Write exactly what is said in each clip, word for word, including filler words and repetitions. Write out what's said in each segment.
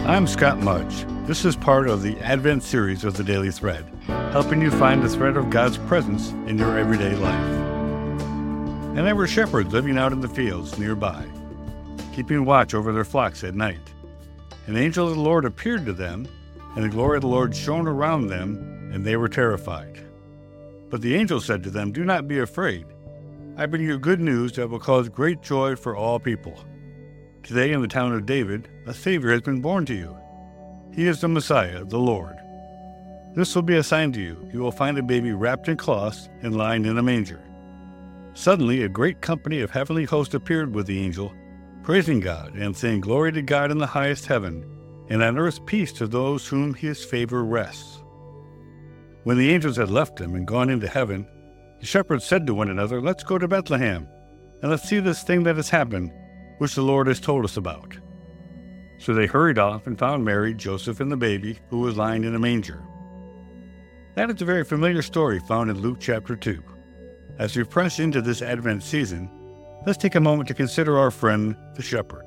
I'm Scott Mudge. This is part of the Advent series of the Daily Thread, helping you find the thread of God's presence in your everyday life. And there were shepherds living out in the fields nearby, keeping watch over their flocks at night. An angel of the Lord appeared to them, and the glory of the Lord shone around them, and they were terrified. But the angel said to them, "Do not be afraid. I bring you good news that will cause great joy for all people. Today in the town of David, a Savior has been born to you. He is the Messiah, the Lord. This will be a sign to you. You will find a baby wrapped in cloths and lying in a manger." Suddenly, a great company of heavenly hosts appeared with the angel, praising God and saying, "Glory to God in the highest heaven, and on earth peace to those whom his favor rests." When the angels had left him and gone into heaven, the shepherds said to one another, "Let's go to Bethlehem, and let's see this thing that has happened, which the Lord has told us about." So they hurried off and found Mary, Joseph, and the baby, who was lying in a manger. That is a very familiar story found in Luke chapter two. As we press into this Advent season, let's take a moment to consider our friend, the shepherd.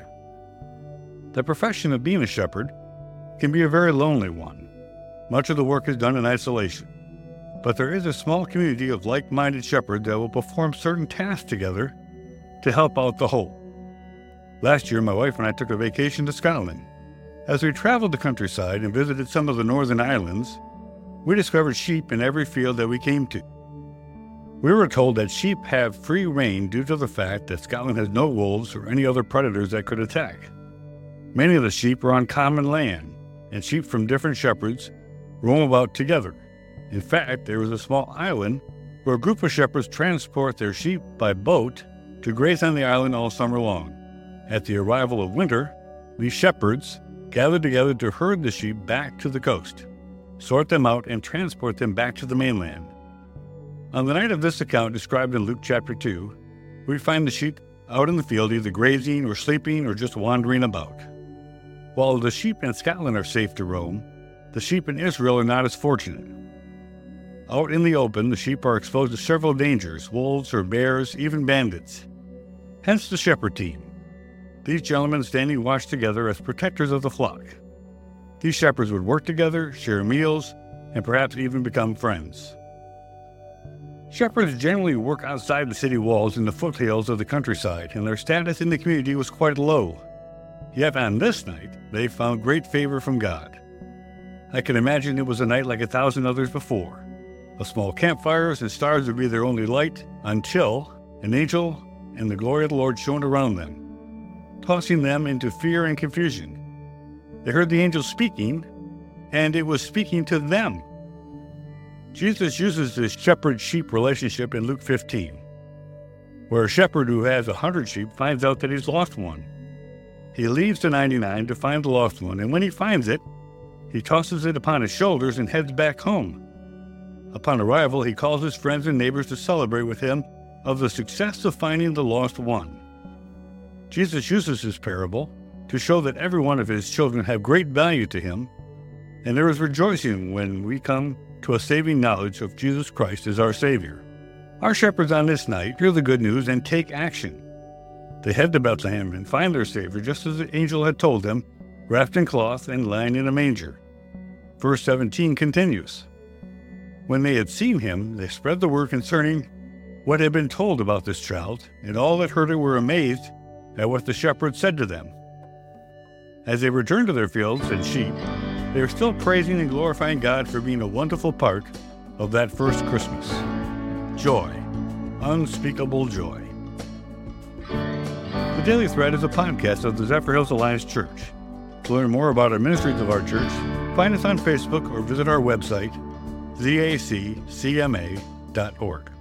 The profession of being a shepherd can be a very lonely one. Much of the work is done in isolation, but there is a small community of like-minded shepherds that will perform certain tasks together to help out the whole. Last year, my wife and I took a vacation to Scotland. As we traveled the countryside and visited some of the northern islands, we discovered sheep in every field that we came to. We were told that sheep have free rein due to the fact that Scotland has no wolves or any other predators that could attack. Many of the sheep are on common land, and sheep from different shepherds roam about together. In fact, there is a small island where a group of shepherds transport their sheep by boat to graze on the island all summer long. At the arrival of winter, these shepherds gather together to herd the sheep back to the coast, sort them out, and transport them back to the mainland. On the night of this account described in Luke chapter two, we find the sheep out in the field either grazing or sleeping or just wandering about. While the sheep in Scotland are safe to roam, the sheep in Israel are not as fortunate. Out in the open, the sheep are exposed to several dangers, wolves or bears, even bandits. Hence the shepherd team. These gentlemen standing watch together as protectors of the flock. These shepherds would work together, share meals, and perhaps even become friends. Shepherds generally work outside the city walls in the foothills of the countryside, and their status in the community was quite low. Yet on this night, they found great favor from God. I can imagine it was a night like a thousand others before. A small campfires and stars would be their only light until an angel and the glory of the Lord shone around them, tossing them into fear and confusion. They heard the angel speaking, and it was speaking to them. Jesus uses this shepherd-sheep relationship in Luke fifteen, where a shepherd who has a hundred sheep finds out that he's lost one. He leaves the ninety-nine to find the lost one, and when he finds it, he tosses it upon his shoulders and heads back home. Upon arrival, he calls his friends and neighbors to celebrate with him of the success of finding the lost one. Jesus uses this parable to show that every one of his children have great value to him, and there is rejoicing when we come to a saving knowledge of Jesus Christ as our Savior. Our shepherds on this night hear the good news and take action. They head to Bethlehem and find their Savior just as the angel had told them, wrapped in cloth and lying in a manger. Verse seventeen continues. When they had seen him, they spread the word concerning what had been told about this child, and all that heard it were amazed at what the shepherds said to them. As they returned to their fields and sheep, they were still praising and glorifying God for being a wonderful part of that first Christmas. Joy, unspeakable joy. The Daily Thread is a podcast of the Zephyrhills Alliance Church. To learn more about our ministries of our church, find us on Facebook or visit our website, z a c c m a dot org.